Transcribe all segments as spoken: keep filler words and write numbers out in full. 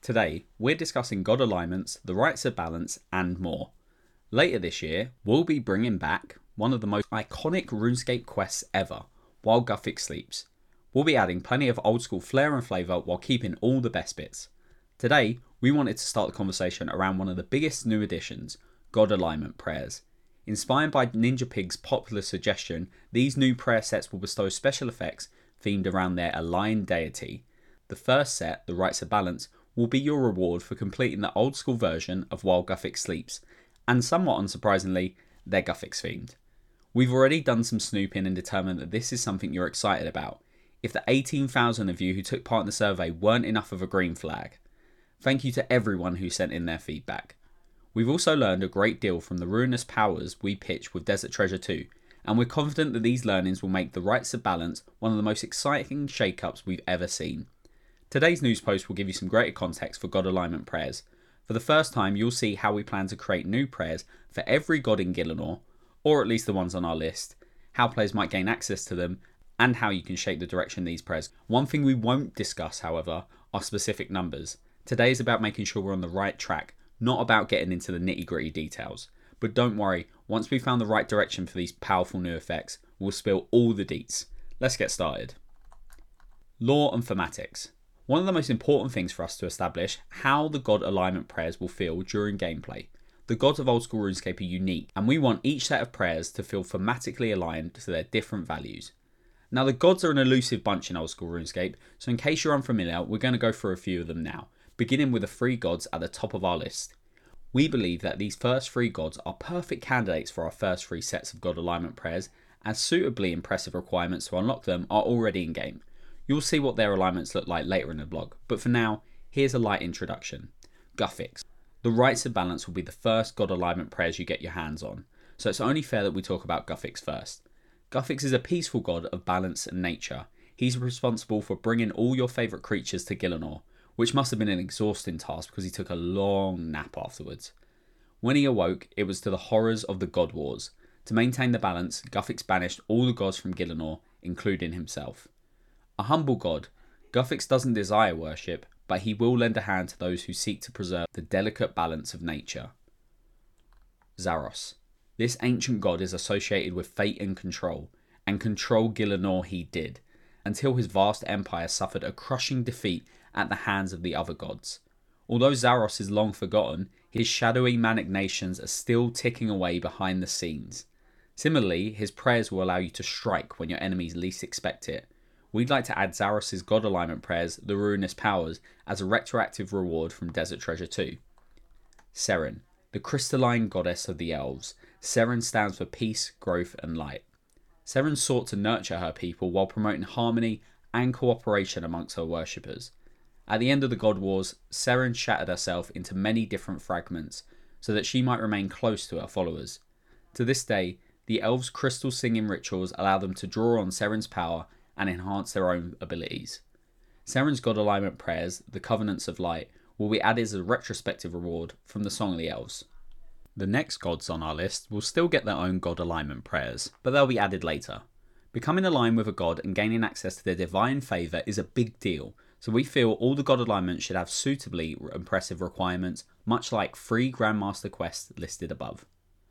Today, we're discussing god alignments, the rites of balance, and more. Later this year, we'll be bringing back one of the most iconic RuneScape quests ever, while Guthix sleeps. We'll be adding plenty of old school flair and flavour while keeping all the best bits. Today, we wanted to start the conversation around one of the biggest new additions, god alignment prayers. Inspired by Ninja Pig's popular suggestion, these new prayer sets will bestow special effects themed around their aligned deity. The first set, the Rites of Balance, will be your reward for completing the old school version of While Guthix Sleeps, and somewhat unsurprisingly, they're Guthix themed. We've already done some snooping and determined that this is something you're excited about, if the eighteen thousand of you who took part in the survey weren't enough of a green flag. Thank you to everyone who sent in their feedback. We've also learned a great deal from the ruinous powers we pitched with Desert Treasure two, and we're confident that these learnings will make the Rites of Balance one of the most exciting shake-ups we've ever seen. Today's news post will give you some greater context for god alignment prayers. For the first time, you'll see how we plan to create new prayers for every god in Gielinor, or at least the ones on our list, how players might gain access to them, and how you can shape the direction these prayers. One thing we won't discuss, however, are specific numbers. Today is about making sure we're on the right track, not about getting into the nitty-gritty details. But don't worry, once we've found the right direction for these powerful new effects, we'll spill all the deets. Let's get started. Lore and thematics. One of the most important things for us to establish how the god alignment prayers will feel during gameplay. The gods of old school RuneScape are unique, and we want each set of prayers to feel thematically aligned to their different values. Now the gods are an elusive bunch in old school RuneScape, so in case you're unfamiliar, we're going to go through a few of them now, beginning with the three gods at the top of our list. We believe that these first three gods are perfect candidates for our first three sets of god alignment prayers, as suitably impressive requirements to unlock them are already in game. You'll see what their alignments look like later in the blog, but for now, here's a light introduction. Guthix. The Rites of Balance will be the first god alignment prayers you get your hands on, so it's only fair that we talk about Guthix first. Guthix is a peaceful god of balance and nature. He's responsible for bringing all your favourite creatures to Gielinor, which must have been an exhausting task because he took a long nap afterwards. When he awoke, it was to the horrors of the God Wars. To maintain the balance, Guthix banished all the gods from Gielinor, including himself. A humble god, Guthix doesn't desire worship, but he will lend a hand to those who seek to preserve the delicate balance of nature. Zaros. This ancient god is associated with fate and control, and control Gielinor he did, until his vast empire suffered a crushing defeat at the hands of the other gods. Although Zaros is long forgotten, his shadowy machinations are still ticking away behind the scenes. Similarly, his prayers will allow you to strike when your enemies least expect it. We'd like to add Zaros' god alignment prayers, the Ruinous Powers, as a retroactive reward from Desert Treasure two. Seren, the crystalline goddess of the elves. Seren stands for peace, growth and light. Seren sought to nurture her people while promoting harmony and cooperation amongst her worshippers. At the end of the God Wars, Seren shattered herself into many different fragments so that she might remain close to her followers. To this day, the elves' crystal singing rituals allow them to draw on Seren's power and enhance their own abilities. Seren's god alignment prayers, the Covenants of Light, will be added as a retrospective reward from the Song of the Elves. The next gods on our list will still get their own god alignment prayers, but they'll be added later. Becoming aligned with a god and gaining access to their divine favour is a big deal, so we feel all the god alignments should have suitably impressive requirements, much like three Grandmaster quests listed above.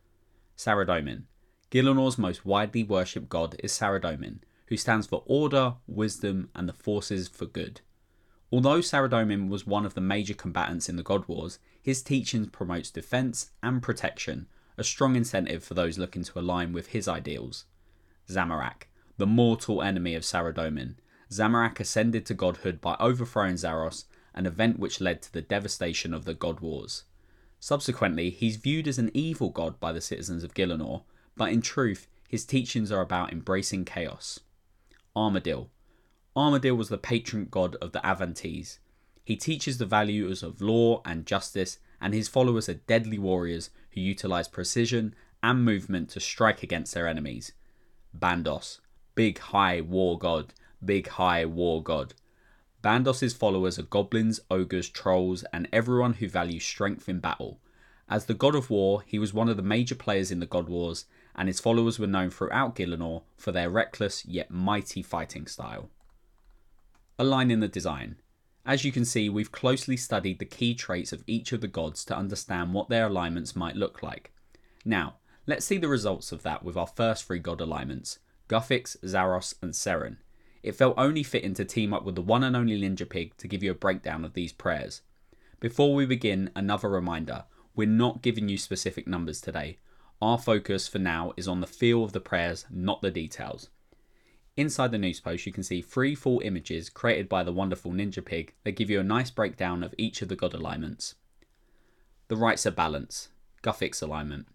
Saradomin. Gielinor's most widely worshipped god is Saradomin, who stands for order, wisdom, and the forces for good. Although Saradomin was one of the major combatants in the God Wars, his teachings promotes defense and protection, a strong incentive for those looking to align with his ideals. Zamorak, the mortal enemy of Saradomin. Zamorak ascended to godhood by overthrowing Zaros, an event which led to the devastation of the God Wars. Subsequently, he's viewed as an evil god by the citizens of Gielinor, but in truth, his teachings are about embracing chaos. Armadyl. Armadyl was the patron god of the Avantes. He teaches the values of law and justice, and his followers are deadly warriors who utilize precision and movement to strike against their enemies. Bandos. Big High War God. Big High War God. Bandos' followers are goblins, ogres, trolls, and everyone who values strength in battle. As the god of war, he was one of the major players in the God Wars, and his followers were known throughout Gielinor for their reckless yet mighty fighting style. Aligning the design. As you can see, we've closely studied the key traits of each of the gods to understand what their alignments might look like. Now, let's see the results of that with our first three god alignments, Guthix, Zaros and Seren. It felt only fitting to team up with the one and only Ninja Pig to give you a breakdown of these prayers. Before we begin, another reminder, we're not giving you specific numbers today. Our focus for now is on the feel of the prayers, not the details. Inside the news post you can see three full images created by the wonderful Ninja Pig that give you a nice breakdown of each of the god alignments. The Rites of Balance, Guthix alignment.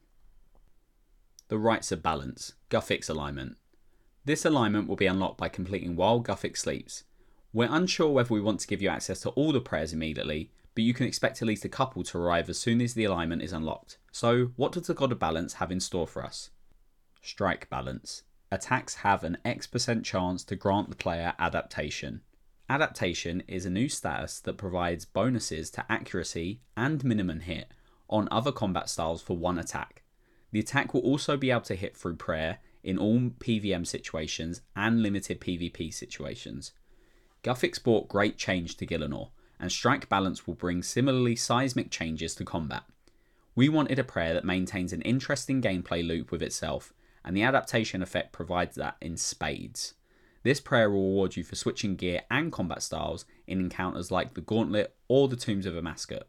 The Rites of Balance, Guthix alignment. This alignment will be unlocked by completing while Guthix sleeps. We're unsure whether we want to give you access to all the prayers immediately, but you can expect at least a couple to arrive as soon as the alignment is unlocked. So, what does the God of Balance have in store for us? Strike Balance. Attacks have an X percent chance to grant the player Adaptation. Adaptation is a new status that provides bonuses to accuracy and minimum hit on other combat styles for one attack. The attack will also be able to hit through prayer in all P V M situations and limited PvP situations. Guthix brought great change to Gielinor, and Strike Balance will bring similarly seismic changes to combat. We wanted a prayer that maintains an interesting gameplay loop with itself, and the adaptation effect provides that in spades. This prayer will reward you for switching gear and combat styles in encounters like the Gauntlet or the Tombs of Amascut.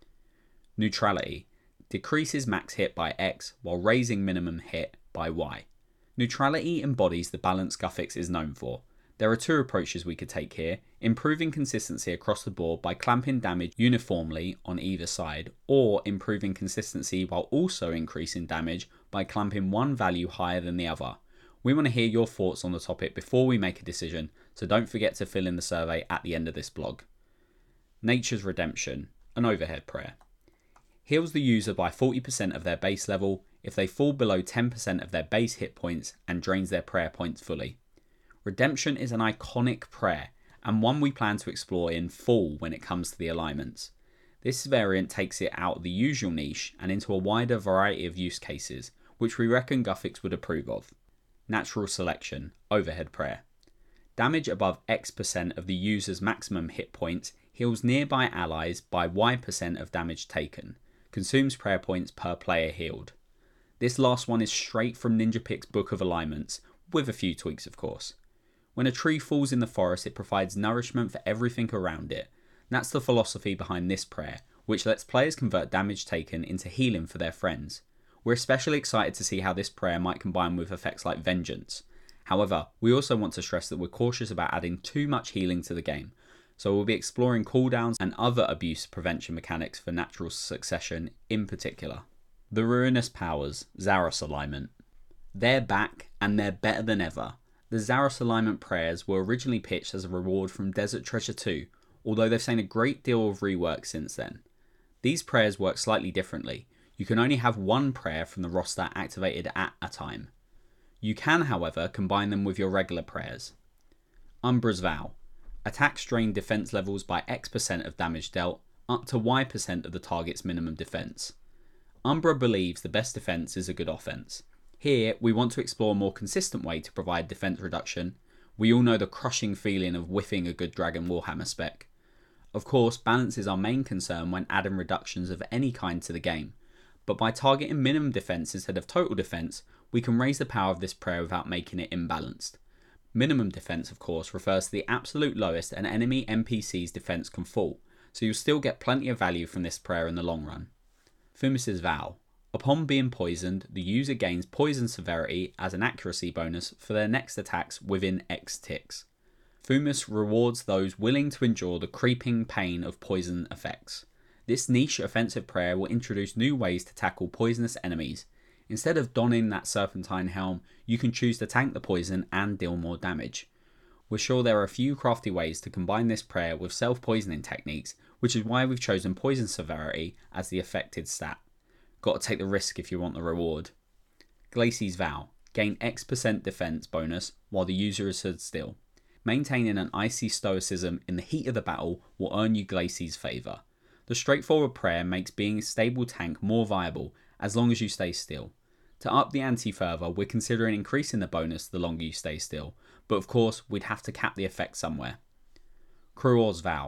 Neutrality. Decreases max hit by X while raising minimum hit by Y. Neutrality embodies the balance Guthix is known for. There are two approaches we could take here, improving consistency across the board by clamping damage uniformly on either side, or improving consistency while also increasing damage by clamping one value higher than the other. We want to hear your thoughts on the topic before we make a decision, so don't forget to fill in the survey at the end of this blog. Nature's Redemption, an overhead prayer. Heals the user by forty percent of their base level if they fall below ten percent of their base hit points and drains their prayer points fully. Redemption is an iconic prayer, and one we plan to explore in full when it comes to the alignments. This variant takes it out of the usual niche and into a wider variety of use cases, which we reckon Guthix would approve of. Natural Selection, overhead prayer. Damage above X percent of the user's maximum hit points heals nearby allies by Y percent of damage taken. Consumes prayer points per player healed. This last one is straight from Ninja Pig's Book of Alignments, with a few tweaks of course. When a tree falls in the forest, it provides nourishment for everything around it. That's the philosophy behind this prayer, which lets players convert damage taken into healing for their friends. We're especially excited to see how this prayer might combine with effects like Vengeance. However, we also want to stress that we're cautious about adding too much healing to the game, so we'll be exploring cooldowns and other abuse prevention mechanics for Natural Succession in particular. The Ruinous Powers, Zaros alignment. They're back, and they're better than ever. The Zaros alignment prayers were originally pitched as a reward from Desert Treasure two, although they've seen a great deal of rework since then. These prayers work slightly differently. You can only have one prayer from the roster activated at a time. You can, however, combine them with your regular prayers. Umbra's Vow. Attacks drain defense levels by X percent of damage dealt, up to Y percent of the target's minimum defense. Umbra believes the best defense is a good offense. Here, we want to explore a more consistent way to provide defense reduction. We all know the crushing feeling of whiffing a good Dragon Warhammer spec. Of course, balance is our main concern when adding reductions of any kind to the game, but by targeting minimum defense instead of total defense, we can raise the power of this prayer without making it imbalanced. Minimum defense, of course, refers to the absolute lowest an enemy N P C's defense can fall, so you'll still get plenty of value from this prayer in the long run. Fumus's Vow. Upon being poisoned, the user gains poison severity as an accuracy bonus for their next attacks within X ticks. Fumus rewards those willing to endure the creeping pain of poison effects. This niche offensive prayer will introduce new ways to tackle poisonous enemies. Instead of donning that serpentine helm, you can choose to tank the poison and deal more damage. We're sure there are a few crafty ways to combine this prayer with self-poisoning techniques, which is why we've chosen poison severity as the affected stat. Got to take the risk if you want the reward. Glacy's Vow. Gain X percent defense bonus while the user is stood still. Maintaining an icy stoicism in the heat of the battle will earn you Glacy's favour. The straightforward prayer makes being a stable tank more viable as long as you stay still. To up the ante further, we're considering increasing the bonus the longer you stay still, but of course we'd have to cap the effect somewhere. Kruor's Vow.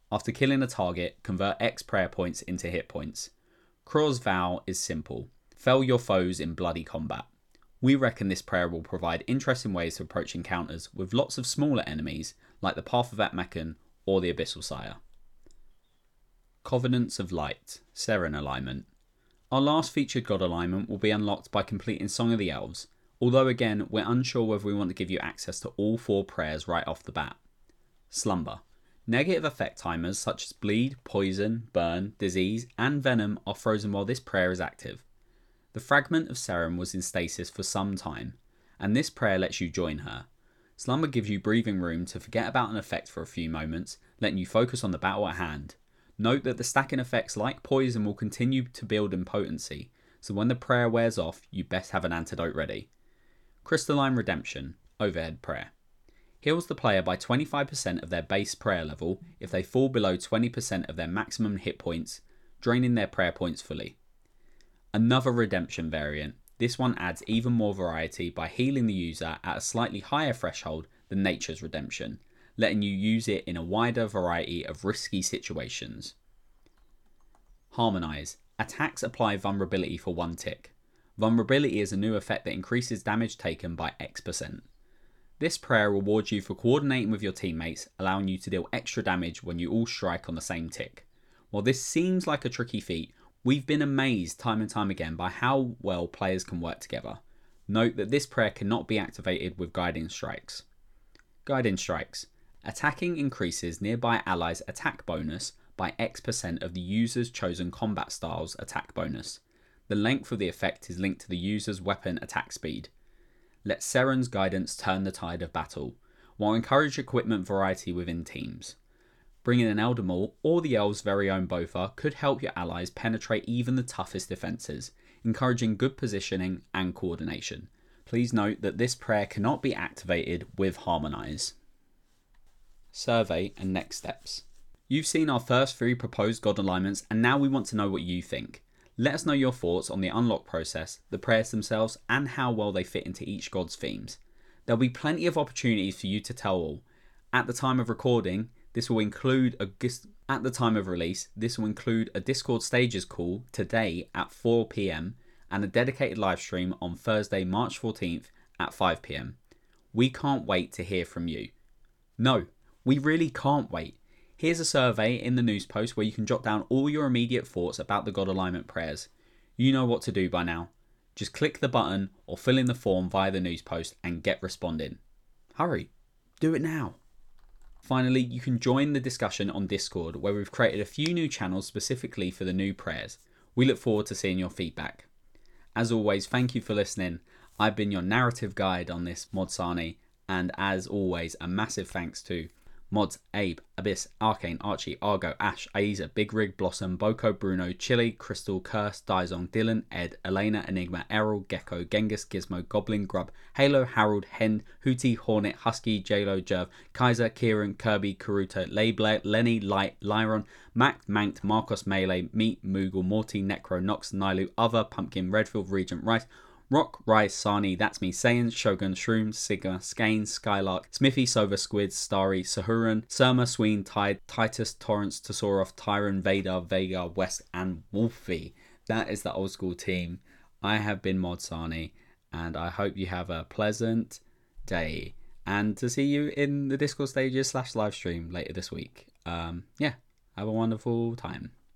After killing a target, convert X prayer points into hit points. Kror's vow is simple. Fell your foes in bloody combat. We reckon this prayer will provide interesting ways to approach encounters with lots of smaller enemies like the Path of Atmacan or the Abyssal Sire. Covenants of Light, Seren alignment. Our last featured god alignment will be unlocked by completing Song of the Elves, although again we're unsure whether we want to give you access to all four prayers right off the bat. Slumber. Negative effect timers such as bleed, poison, burn, disease and venom are frozen while this prayer is active. The fragment of Seren was in stasis for some time, and this prayer lets you join her. Slumber gives you breathing room to forget about an effect for a few moments, letting you focus on the battle at hand. Note that the stacking effects like poison will continue to build in potency, so when the prayer wears off, you best have an antidote ready. Crystalline Redemption, Overhead Prayer. Heals the player by twenty-five percent of their base prayer level if they fall below twenty percent of their maximum hit points, draining their prayer points fully. Another redemption variant. This one adds even more variety by healing the user at a slightly higher threshold than Nature's Redemption, letting you use it in a wider variety of risky situations. Harmonize. Attacks apply vulnerability for one tick. Vulnerability is a new effect that increases damage taken by X percent. This prayer rewards you for coordinating with your teammates, allowing you to deal extra damage when you all strike on the same tick. While this seems like a tricky feat, we've been amazed time and time again by how well players can work together. Note that this prayer cannot be activated with Guiding Strikes. Guiding Strikes. Attacking increases nearby allies' attack bonus by X percent of the user's chosen combat style's attack bonus. The length of the effect is linked to the user's weapon attack speed. Let Seren's guidance turn the tide of battle, while encourage equipment variety within teams. Bringing an Eldermaul or the Elves' very own Botha could help your allies penetrate even the toughest defences, encouraging good positioning and coordination. Please note that this prayer cannot be activated with Harmonize. Survey and next steps. You've seen our first three proposed god alignments and now we want to know what you think. Let us know your thoughts on the unlock process, the prayers themselves and how well they fit into each god's themes. There'll be plenty of opportunities for you to tell all. At the time of recording, this will include a at the time of release, this will include a Discord Stages call today at four p m and a dedicated live stream on Thursday, March fourteenth at five p m. We can't wait to hear from you. No, we really can't wait. Here's a survey in the news post where you can jot down all your immediate thoughts about the God Alignment prayers. You know what to do by now. Just click the button or fill in the form via the news post and get responding. Hurry, do it now. Finally, you can join the discussion on Discord where we've created a few new channels specifically for the new prayers. We look forward to seeing your feedback. As always, thank you for listening. I've been your narrative guide on this Modsani, and as always, a massive thanks to Mods, Abe, Abyss, Arcane, Archie, Argo, Ash, Aiza, Big Rig, Blossom, Boko, Bruno, Chili, Crystal, Curse, Dizong, Dylan, Ed, Elena, Enigma, Errol, Gecko, Genghis, Gizmo, Goblin, Grub, Halo, Harold, Hen, Hootie, Hornet, Husky, JLo, Jerv, Kaiser, Kieran, Kirby, Karuta, Layblair, Lenny, Light, Lyron, Mac, Mankt, Marcos, Melee, Meat, Moogle, Morty, Necro, Nox, Nilu, Other, Pumpkin, Redfield, Regent, Rice, Rock, Rise, Sani, That's Me, Saiyan, Shogun, Shroom, Sigma, Skane, Skylark, Smithy, Sova, Squids, Starry, Sahuran, Surma, Sween, Tide, Titus, Torrance, Tesoroth, Tyron, Vader, Vega, West, and Wolfie. That is the old school team. I have been Modsani, and I hope you have a pleasant day. And to see you in the Discord Stages slash live stream later this week. Um, yeah, have a wonderful time.